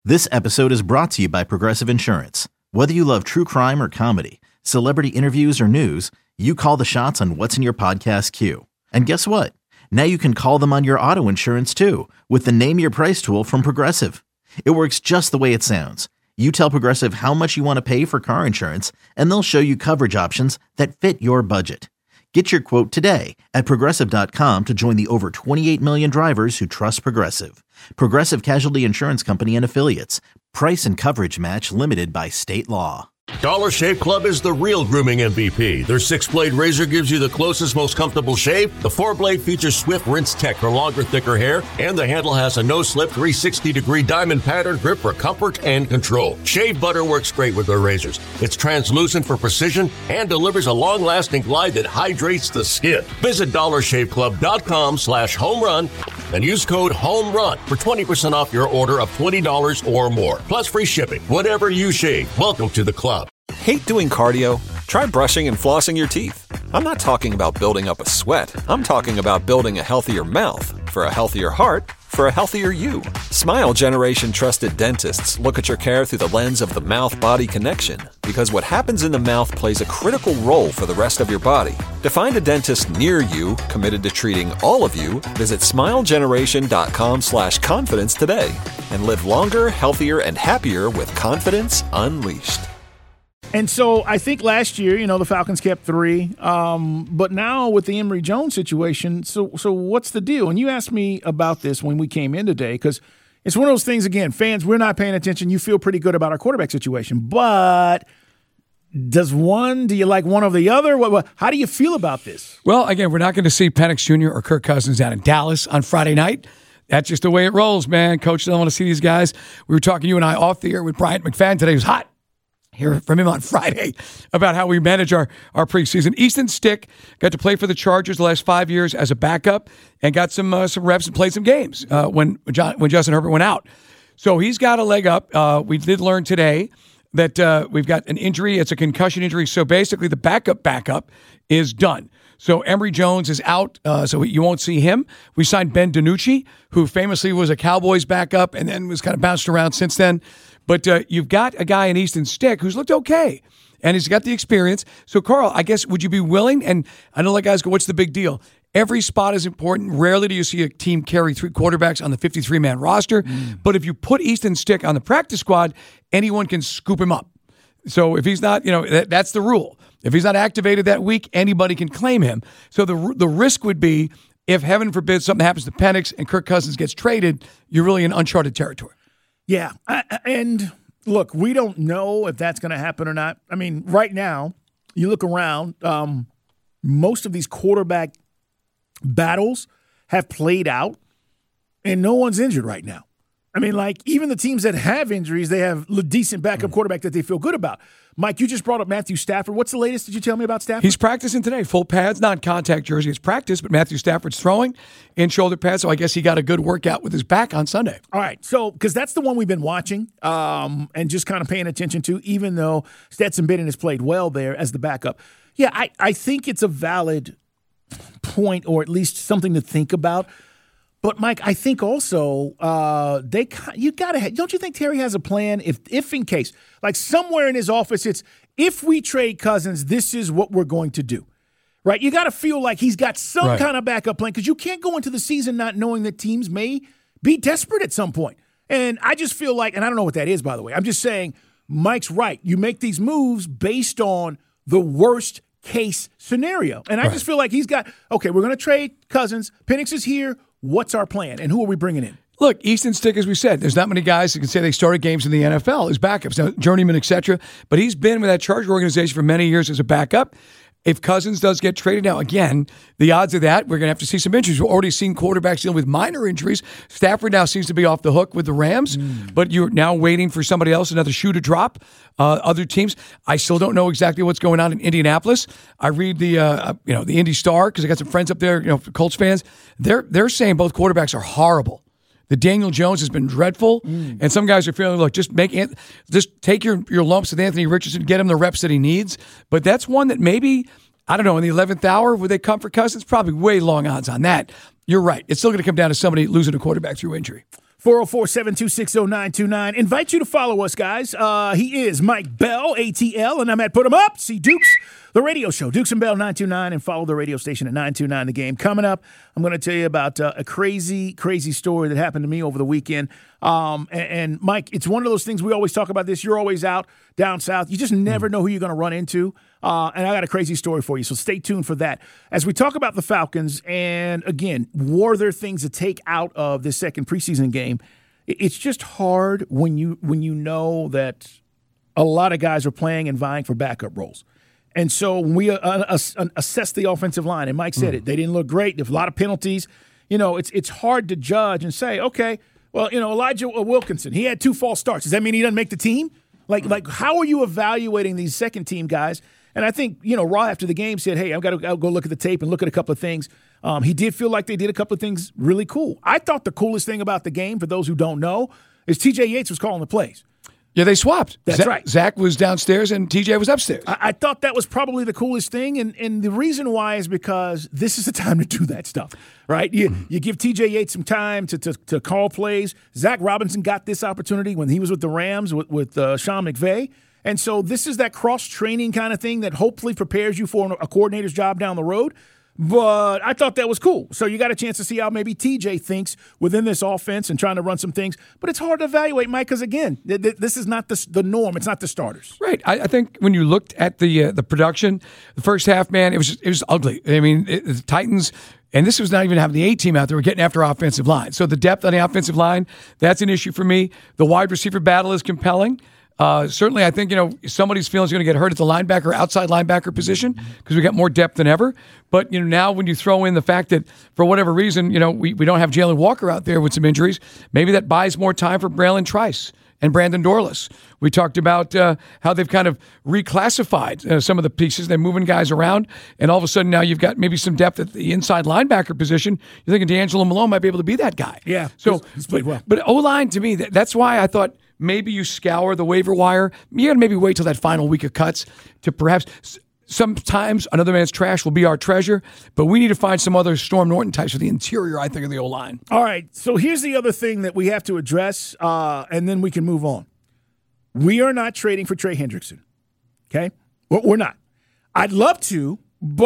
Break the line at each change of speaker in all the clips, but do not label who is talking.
This episode is brought to you by Progressive Insurance. Whether you love true crime or comedy, celebrity interviews or news, you call the shots on what's in your podcast queue. And guess what? Now you can call them on your auto insurance too with the Name Your Price tool from Progressive. It works just the way it sounds. You tell Progressive how much you want to pay for car insurance, and they'll show you coverage options that fit your budget. Get your quote today at Progressive.com to join the over 28 million drivers who trust Progressive. Progressive Casualty Insurance Company and Affiliates. Price and coverage match limited by state law.
Dollar Shave Club is the real grooming MVP. Their 6-blade razor gives you the closest, most comfortable shave. The 4-blade features swift rinse tech for longer, thicker hair. And the handle has a no-slip 360-degree diamond pattern grip for comfort and control. Shave butter works great with their razors. It's translucent for precision and delivers a long-lasting glide that hydrates the skin. Visit DollarShaveClub.com/homerun and use code HOMERUN for 20% off your order of $20 or more. Plus free shipping. Whatever you shave, welcome to the club.
Hate doing cardio? Try brushing and flossing your teeth. I'm not talking about building up a sweat. I'm talking about building a healthier mouth. For a healthier heart, for a healthier you. Smile Generation trusted dentists look at your care through the lens of the mouth-body connection, because what happens in the mouth plays a critical role for the rest of your body. To find a dentist near you committed to treating all of you, visit smilegeneration.com/confidence today and live longer, healthier, and happier with confidence unleashed.
And so I think last year, the Falcons kept 3. But now with the Emory Jones situation, so what's the deal? And you asked me about this when we came in today, because it's one of those things, again, fans, we're not paying attention. You feel pretty good about our quarterback situation. But do you like one or the other? How do you feel about this?
Well, again, we're not going to see Penix Jr. or Kirk Cousins down in Dallas on Friday night. That's just the way it rolls, man. Coach doesn't want to see these guys. We were talking, you and I, off the air with Bryant McFadden today. It was hot. Hear from him on Friday about how we manage our preseason. Easton Stick got to play for the Chargers the last 5 years as a backup and got some reps and played some games when Justin Herbert went out. So he's got a leg up. We did learn today that we've got an injury. It's a concussion injury. So basically the backup is done. So Emory Jones is out, so you won't see him. We signed Ben DiNucci, who famously was a Cowboys backup and then was kind of bounced around since then. But you've got a guy in Easton Stick who's looked okay, and he's got the experience. So, Carl, I guess, would you be willing? And I know, guys go, what's the big deal? Every spot is important. Rarely do you see a team carry 3 quarterbacks on the 53-man roster. But if you put Easton Stick on the practice squad, anyone can scoop him up. So if he's not, that's the rule. If he's not activated that week, anybody can claim him. So the risk would be, if heaven forbid something happens to Penix and Kirk Cousins gets traded, you're really in uncharted territory.
Yeah, and look, we don't know if that's going to happen or not. I mean, right now, you look around, most of these quarterback battles have played out, and no one's injured right now. I mean, even the teams that have injuries, they have a decent backup quarterback that they feel good about. Mike, you just brought up Matthew Stafford. What's the latest? Did you tell me about Stafford?
He's practicing today. Full pads, non-contact jersey. It's practice, but Matthew Stafford's throwing in shoulder pads, so I guess he got a good workout with his back on Sunday.
All right, so because that's the one we've been watching and just kind of paying attention to, even though Stetson Bennett has played well there as the backup. Yeah, I think it's a valid point, or at least something to think about. But, Mike, I think also don't you think Terry has a plan if in case, somewhere in his office it's, if we trade Cousins, this is what we're going to do, right? You got to feel like he's got some kind of backup plan, because you can't go into the season not knowing that teams may be desperate at some point. And I just feel like, and I don't know what that is, by the way, I'm just saying Mike's right. You make these moves based on the worst case scenario. And I just feel like he's got, okay, we're going to trade Cousins. Penix is here. What's our plan, and who are we bringing in?
Look, Easton Stick, as we said, there's not many guys who can say they started games in the NFL as backups, now, journeyman, etc. But he's been with that Charger organization for many years as a backup. If Cousins does get traded now, again, the odds of that, we're going to have to see some injuries. We've already seen quarterbacks dealing with minor injuries. Stafford now seems to be off the hook with the Rams, but you're now waiting for somebody else, another shoe to drop. Other teams, I still don't know exactly what's going on in Indianapolis. I read the Indy Star, because I got some friends up there, Colts fans. They're saying both quarterbacks are horrible. The Daniel Jones has been dreadful, and some guys are feeling, look, just take your lumps with Anthony Richardson, get him the reps that he needs. But that's one that maybe, I don't know, in the 11th hour, would they come for Cousins? Probably way long odds on that. You're right. It's still going to come down to somebody losing a quarterback through injury.
404-726-0929. Invite you to follow us, guys. He is Mike Bell, ATL, and I'm at Put 'em Up. See Dukes, the radio show, Dukes and Bell 929, and follow the radio station at 929 The Game. Coming up, I'm going to tell you about a crazy, crazy story that happened to me over the weekend. And Mike, it's one of those things we always talk about this. You're always out down south. You just never know who you're going to run into. And I got a crazy story for you, so stay tuned for that. As we talk about the Falcons, and again, were there things to take out of this second preseason game? It's just hard when you know that a lot of guys are playing and vying for backup roles. And so when we assess the offensive line, and Mike said it, they didn't look great. There's a lot of penalties. It's hard to judge and say, okay, well, Elijah Wilkinson, he had 2 false starts. Does that mean he doesn't make the team? Like how are you evaluating these second-team guys? And I think, Raw after the game said, hey, I've got to go look at the tape and look at a couple of things. He did feel like they did a couple of things really cool. I thought the coolest thing about the game, for those who don't know, is T.J. Yates was calling the plays.
Yeah, they swapped.
That's right.
Zach was downstairs and TJ was upstairs.
I thought that was probably the coolest thing, and the reason why is because this is the time to do that stuff, right? You give TJ Yates some time to call plays. Zach Robinson got this opportunity when he was with the Rams with Sean McVay, and so this is that cross-training kind of thing that hopefully prepares you for a coordinator's job down the road. But I thought that was cool. So you got a chance to see how maybe TJ thinks within this offense and trying to run some things. But it's hard to evaluate, Mike, because, again, this is not the norm. It's not the starters.
Right. I think when you looked at the production, the first half, man, it was ugly. I mean, the Titans – and this was not even having the A-team out there. We're getting after offensive line. So the depth on the offensive line, that's an issue for me. The wide receiver battle is compelling. Certainly, I think, somebody's feeling is going to get hurt at the linebacker, outside linebacker position because we got more depth than ever. But, now when you throw in the fact that for whatever reason, we don't have Jalen Walker out there with some injuries, maybe that buys more time for Braylon Trice and Brandon Dorlus. We talked about how they've kind of reclassified some of the pieces. They're moving guys around, and all of a sudden now you've got maybe some depth at the inside linebacker position. You're thinking D'Angelo Malone might be able to be that guy.
Yeah,
so
he's played well.
But O-line, to me, that's why I thought maybe you scour the waiver wire. You got to maybe wait till that final week of cuts to perhaps – sometimes another man's trash will be our treasure, but we need to find some other Storm Norton types for the interior, I think, of the O-line.
All right, so here's the other thing that we have to address, and then we can move on. We are not trading for Trey Hendrickson, okay? We're not. I'd love to,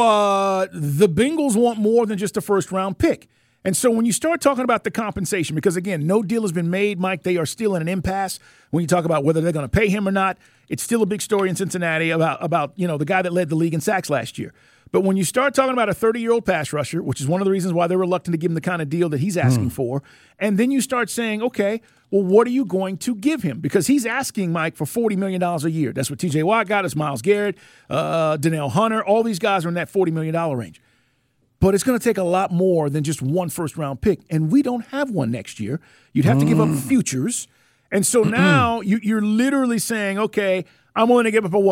but the Bengals want more than just a first-round pick. And so when you start talking about the compensation, because, again, no deal has been made, Mike, they are still in an impasse. When you talk about whether they're going to pay him or not, it's still a big story in Cincinnati about the guy that led the league in sacks last year. But when you start talking about a 30-year-old pass rusher, which is one of the reasons why they're reluctant to give him the kind of deal that he's asking for, and then you start saying, okay, well, what are you going to give him? Because he's asking, Mike, for $40 million a year. That's what T.J. Watt got. It's Myles Garrett, Danielle Hunter. All these guys are in that $40 million range. But it's going to take a lot more than just one first-round pick, and we don't have one next year. You'd have to give up futures. And so now you're literally saying, okay, I'm willing to give up a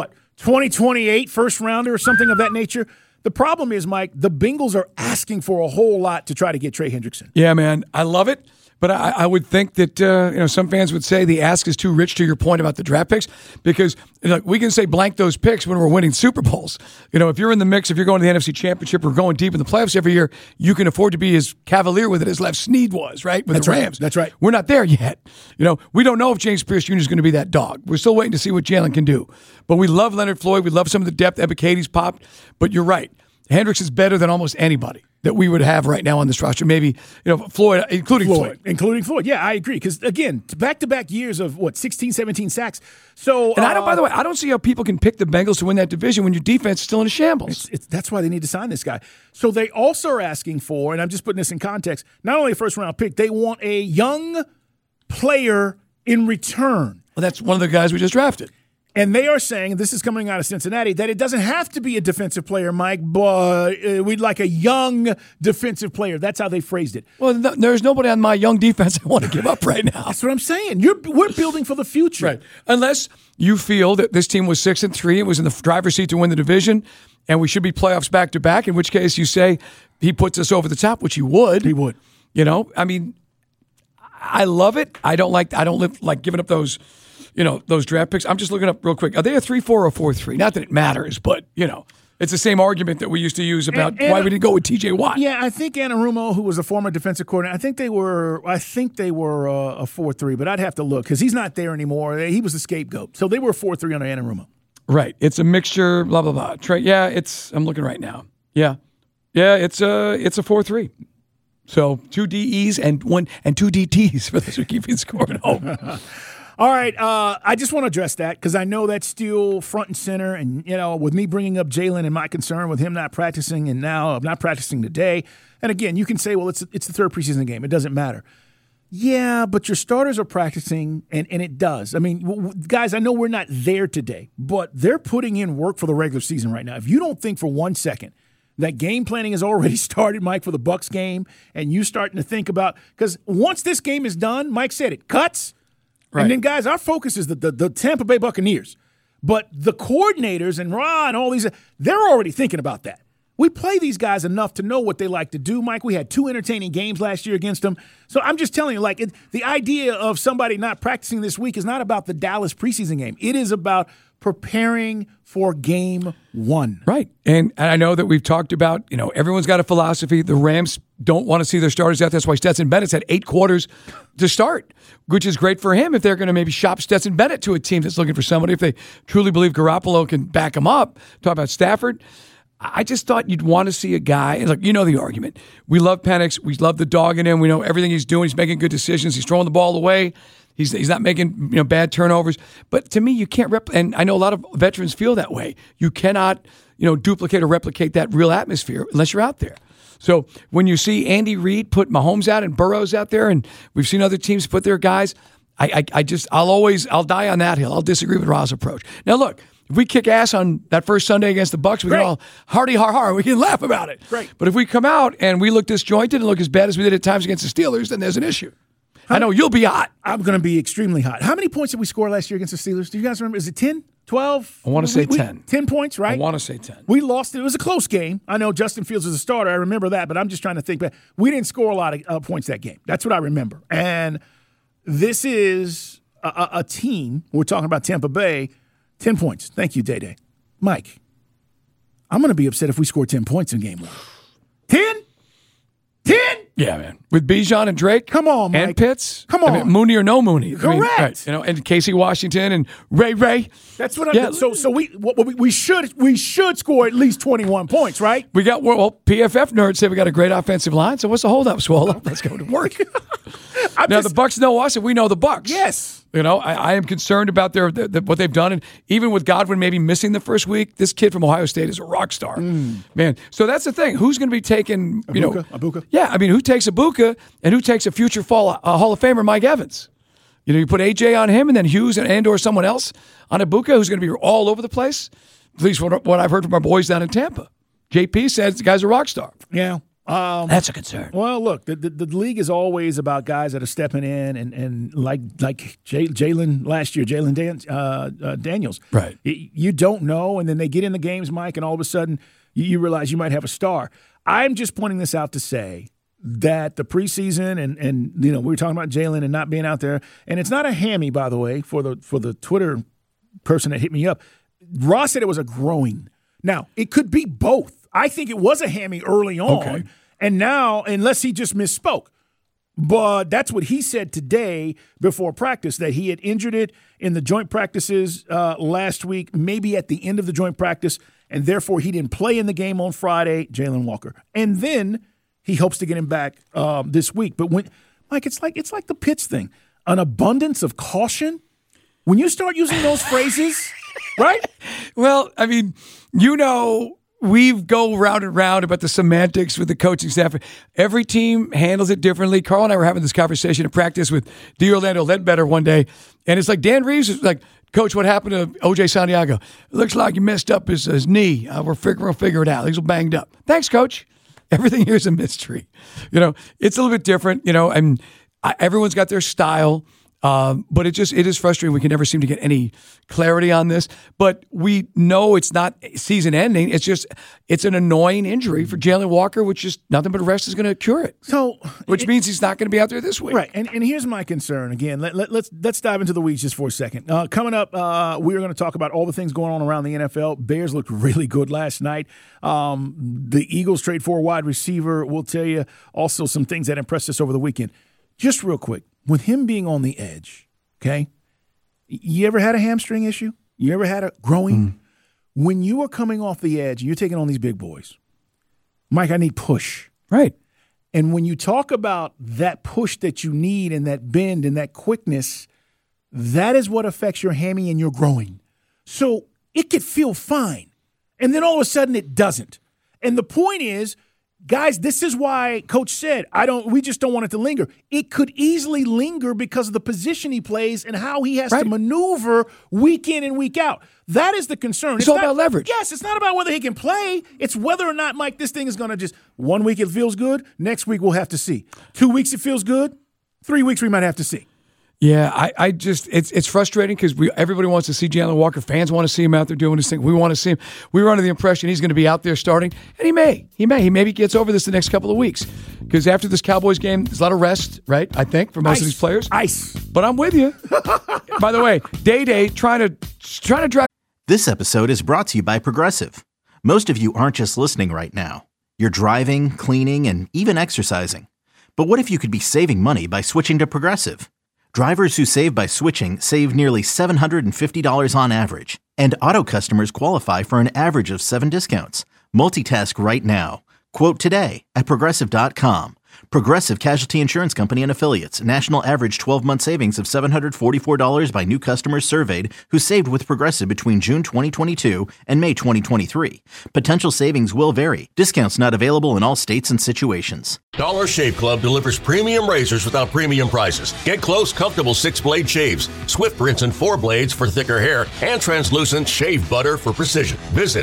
2028 first-rounder or something of that nature? The problem is, Mike, the Bengals are asking for a whole lot to try to get Trey Hendrickson.
Yeah, man, I love it. But I would think that some fans would say the ask is too rich, to your point about the draft picks, because we can say blank those picks when we're winning Super Bowls. If you're in the mix, if you're going to the NFC Championship or going deep in the playoffs every year, you can afford to be as cavalier with it as Lev Snead was, right? With the Rams.
That's right.
We're not there yet. We don't know if James Pierce Jr. is going to be that dog. We're still waiting to see what Jalen can do. But we love Leonard Floyd. We love some of the depth. Ebiketin's popped. But you're right. Hendricks is better than almost anybody that we would have right now on this roster. Maybe, Floyd, including Floyd.
Including Floyd. Yeah, I agree. Because, again, back-to-back years of, 16, 17 sacks. So,
and by the way, I don't see how people can pick the Bengals to win that division when your defense is still in a shambles.
That's why they need to sign this guy. So they also are asking for, and I'm just putting this in context, not only a first-round pick, they want a young player in return.
Well, that's one of the guys we just drafted.
And they are saying, this is coming out of Cincinnati, that it doesn't have to be a defensive player, Mike, but we'd like a young defensive player. That's how they phrased it.
Well, there's nobody on my young defense I want to give up right now.
That's what I'm saying. We're building for the future.
Right. Unless you feel that this team was 6-3, it was in the driver's seat to win the division, and we should be playoffs back-to-back, in which case you say he puts us over the top, which he would.
He would.
I mean, I love it. I don't live like giving up those draft picks. I'm just looking up real quick. Are they a 3-4 or 4-3? Not that it matters, but, It's the same argument that we used to use about why we didn't go with T.J. Watt.
Yeah, I think Anarumo, who was a former defensive coordinator, I think they were a 4-3, but I'd have to look because he's not there anymore. He was the scapegoat, so they were 4-3 under Anarumo.
Right. It's a mixture. Blah blah blah. Yeah. I'm looking right now. Yeah. It's a 4-3. So 2 DEs and 2 DTs for those who keep scoring home.
All right, I just want to address that because I know that's still front and center. And, with me bringing up Jalen and my concern with him not practicing and now not practicing today. And, again, you can say, well, it's the third preseason game. It doesn't matter. Yeah, but your starters are practicing, and it does. I mean, guys, I know we're not there today, but they're putting in work for the regular season right now. If you don't think for 1 second that game planning has already started, Mike, for the Bucs game, and you starting to think about – because once this game is done, Mike said it, cuts – right. And then, guys, our focus is the Tampa Bay Buccaneers. But the coordinators and Ron and all these, they're already thinking about that. We play these guys enough to know what they like to do, Mike. We had 2 entertaining games last year against them. So I'm just telling you, the idea of somebody not practicing this week is not about the Dallas preseason game. It is about preparing for game 1.
Right. And I know that we've talked about, everyone's got a philosophy. The Rams don't want to see their starters out. That's why Stetson Bennett's had 8 quarters to start, which is great for him if they're going to maybe shop Stetson Bennett to a team that's looking for somebody, if they truly believe Garoppolo can back him up. Talk about Stafford. I just thought you'd want to see a guy, and the argument. We love Penix. We love the dog in him. We know everything he's doing. He's making good decisions. He's throwing the ball away. He's not making bad turnovers. But to me, you can't and I know a lot of veterans feel that way. You cannot duplicate or replicate that real atmosphere unless you're out there. So when you see Andy Reid put Mahomes out and Burrows out there, and we've seen other teams put their guys, I'll die on that hill. I'll disagree with Ra's approach. Now look, if we kick ass on that first Sunday against the Bucs, we can all hardy har. We can laugh about it.
Right.
But if we come out and we look disjointed and look as bad as we did at times against the Steelers, then there's an issue. I know you'll be hot.
I'm going to be extremely hot. How many points did we score last year against the Steelers? Do you guys remember? Is it 10, 12?
I want to say 10.
10 points, right?
I want to say 10.
We lost. It was a close game. I know Justin Fields was a starter. I remember that, but I'm just trying to think back. We didn't score a lot of points that game. That's what I remember. And this is a team. We're talking about Tampa Bay. 10 points. Thank you, Day-Day. Mike, I'm going to be upset if we score 10 points in game 1. 10? 10?
Yeah, man. With Bijan and Drake.
Come on, Mike.
And Pitts.
Come on.
Mooney or no Mooney.
Correct.
And Casey Washington and Ray.
That's what I'm So we should score at least 21 points, right?
We got, PFF nerds say we got a great offensive line. So what's the holdup, Swallow? Let's go to work. The Bucs know us and we know the Bucs.
Yes.
I am concerned about what they've done. And even with Godwin maybe missing the first week, this kid from Ohio State is a rock star. Man. So that's the thing. Who's going to be taking,
Ibuka?
Yeah, who takes Ibuka and who takes a future Hall of Famer Mike Evans? You put AJ on him and then Hughes and or someone else on Ibuka who's going to be all over the place. At least what I've heard from our boys down in Tampa. JP says the guy's a rock star.
Yeah.
That's a concern.
Well, look, the league is always about guys that are stepping in and like Jalen last year, Daniels.
Right.
You don't know, and then they get in the games, Mike, and all of a sudden you realize you might have a star. I'm just pointing this out to say that the preseason and we were talking about Jalen and not being out there, and it's not a hammy, by the way, for the Twitter person that hit me up. Ross said it was a groin. Now, it could be both. I think it was a hammy early on.
Okay.
And now, unless he just misspoke. But that's what he said today before practice, that he had injured it in the joint practices last week, maybe at the end of the joint practice, and therefore he didn't play in the game on Friday, Jalen Walker. And then he hopes to get him back this week. But Mike, it's like the Pitts thing. An abundance of caution. When you start using those phrases, right?
Well, we go round and round about the semantics with the coaching staff. Every team handles it differently. Carl and I were having this conversation in practice with Orlando Ledbetter one day, and it's like Dan Reeves is like, Coach, what happened to O.J. Santiago? It looks like he messed up his knee. We'll figure it out. He's banged up. Thanks, Coach. Everything here is a mystery. It's a little bit different, and everyone's got their style. But it is frustrating. We can never seem to get any clarity on this. But we know it's not season ending. It's an annoying injury for Jalen Walker, which is nothing but a rest is going to cure it. Which means he's not going to be out there this week.
Right. And here's my concern. Again, let's dive into the weeds just for a second. Coming up, we're going to talk about all the things going on around the NFL. Bears looked really good last night. The Eagles trade for a wide receiver. We'll tell you also some things that impressed us over the weekend. Just real quick, with him being on the edge, okay, you ever had a hamstring issue? You ever had a growing? When you are coming off the edge, you're taking on these big boys. Mike, I need push.
Right.
And when you talk about that push that you need and that bend and that quickness, that is what affects your hammy and your growing. So it could feel fine. And then all of a sudden it doesn't. And the point is, guys, this is why Coach said, we just don't want it to linger. It could easily linger because of the position he plays and how he has to maneuver week in and week out. That is the concern.
It's all about leverage.
Yes, it's not about whether he can play. It's whether or not, Mike, this thing is going to just 1 week it feels good, next week we'll have to see. 2 weeks it feels good, 3 weeks we might have to see.
Yeah, it's frustrating because everybody wants to see Jalen Walker. Fans want to see him out there doing his thing. We want to see him. We were under the impression he's going to be out there starting, and he maybe gets over this the next couple of weeks because after this Cowboys game, there's a lot of rest, right? I think for most of these players. But I'm with you. By the way, Day trying to drive.
This episode is brought to you by Progressive. Most of you aren't just listening right now. You're driving, cleaning, and even exercising. But what if you could be saving money by switching to Progressive? Drivers who save by switching save nearly $750 on average, and auto customers qualify for an average of 7 discounts. Multitask right now. Quote today at Progressive.com. Progressive Casualty Insurance Company and Affiliates. National average 12-month savings of $744 by new customers surveyed who saved with Progressive between June 2022 and May 2023. Potential savings will vary. Discounts not available in all states and situations.
Dollar Shave Club delivers premium razors without premium prices. Get close, comfortable 6-blade shaves, Swift rinse and 4 blades for thicker hair, and translucent shave butter for precision. Visit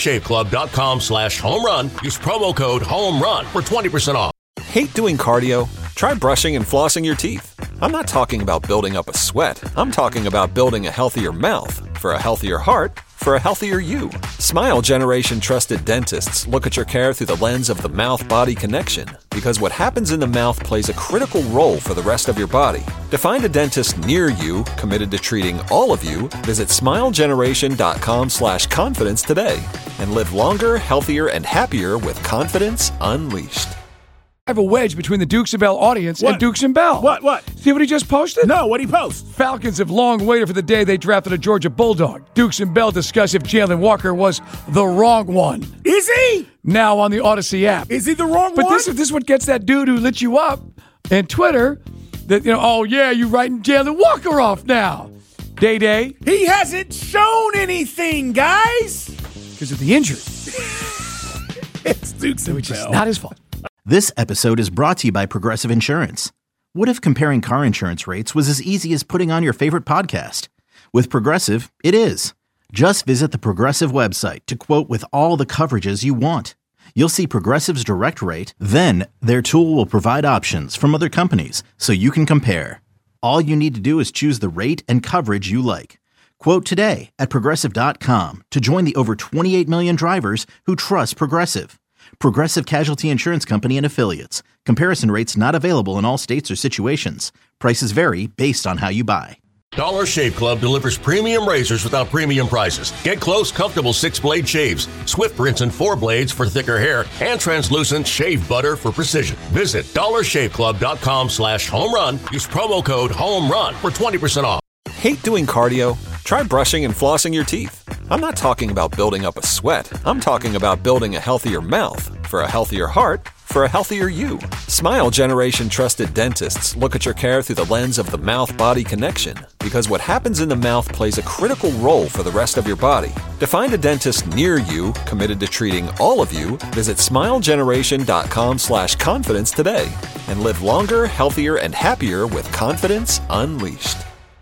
dollarshaveclub.com/homerun. Use promo code HOMERUN for 20% off.
Hate doing cardio? Try brushing and flossing your teeth. I'm not talking about building up a sweat. I'm talking about building a healthier mouth. For a healthier heart, for a healthier you. Smile Generation trusted dentists look at your care through the lens of the mouth-body connection, because what happens in the mouth plays a critical role for the rest of your body. To find a dentist near you committed to treating all of you, visit smilegeneration.com/confidence today and live longer, healthier, and happier with confidence unleashed.
I have a wedge between the Dukes and Bell audience and Dukes and Bell.
What?
See what he just posted?
No, what'd he post?
Falcons have long waited for the day they drafted a Georgia Bulldog. Dukes and Bell discuss if Jalen Walker was the wrong one.
Is he?
Now on the Odyssey app.
Is he the wrong
but
one?
But this is what gets that dude who lit you up on Twitter that, oh yeah, you're writing Jalen Walker off now. Day.
He hasn't shown anything, guys.
Because of the injury.
It's Dukes and
Which
Bell.
is not his fault.
This episode is brought to you by Progressive Insurance. What if comparing car insurance rates was as easy as putting on your favorite podcast? With Progressive, it is. Just visit the Progressive website to quote with all the coverages you want. You'll see Progressive's direct rate, then their tool will provide options from other companies so you can compare. All you need to do is choose the rate and coverage you like. Quote today at Progressive.com to join the over 28 million drivers who trust Progressive. Progressive Casualty Insurance Company and Affiliates. Comparison rates not available in all states or situations. Prices vary based on how you buy.
Dollar Shave Club delivers premium razors without premium prices. Get close, comfortable 6-blade shaves, Swift rinse and 4 blades for thicker hair, and translucent shave butter for precision. Visit dollarshaveclub.com/homerun. Use promo code HOMERUN for 20% off.
Hate doing cardio? Try brushing and flossing your teeth. I'm not talking about building up a sweat. I'm talking about building a healthier mouth. For a healthier heart, for a healthier you. Smile Generation trusted dentists look at your care through the lens of the mouth-body connection, because what happens in the mouth plays a critical role for the rest of your body. To find a dentist near you committed to treating all of you, visit smilegeneration.com/confidence today and live longer, healthier, and happier with confidence unleashed.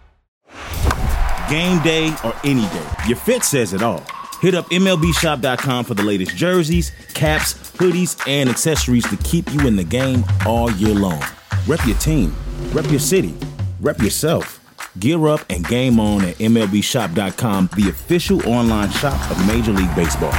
Game day or any day, your fit says it all. Hit up MLBshop.com for the latest jerseys, caps, hoodies, and accessories to keep you in the game all year long. Rep your team, rep your city, Rep yourself. Gear up and game on at MLBShop.com, the official online shop of Major League Baseball.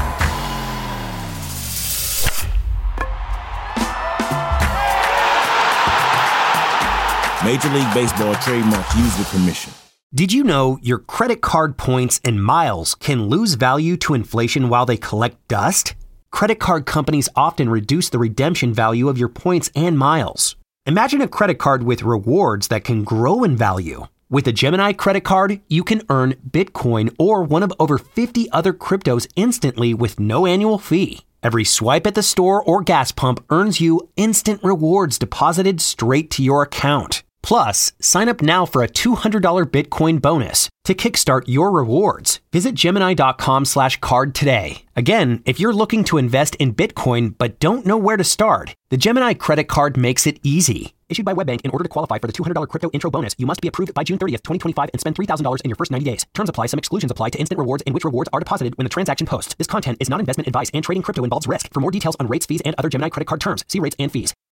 Major League Baseball trademarks used with permission.
Did you know your credit card points and miles can lose value to inflation while they collect dust? Credit card companies often reduce the redemption value of your points and miles. Imagine a credit card with rewards that can grow in value. With a Gemini credit card, you can earn Bitcoin or one of over 50 other cryptos instantly with no annual fee. Every swipe at the store or gas pump earns you instant rewards deposited straight to your account. Plus, sign up now for a $200 Bitcoin bonus to kickstart your rewards. Visit Gemini.com/card today. Again, if you're looking to invest in Bitcoin but don't know where to start, the Gemini credit card makes it easy. Issued by WebBank, in order to qualify for the $200 crypto intro bonus, you must be approved by June 30th, 2025 and spend $3,000 in your first 90 days. Terms apply. Some exclusions apply to instant rewards in which rewards are deposited when the transaction posts. This content is not investment advice and trading crypto involves risk. For more details on rates, fees, and other Gemini credit card terms, see rates and fees.